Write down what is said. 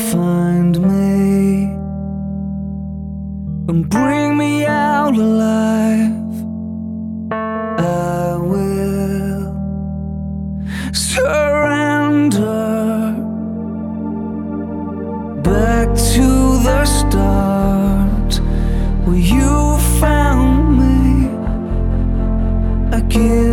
find me and bring me out alive. I will surrender back to the start where you found me. I give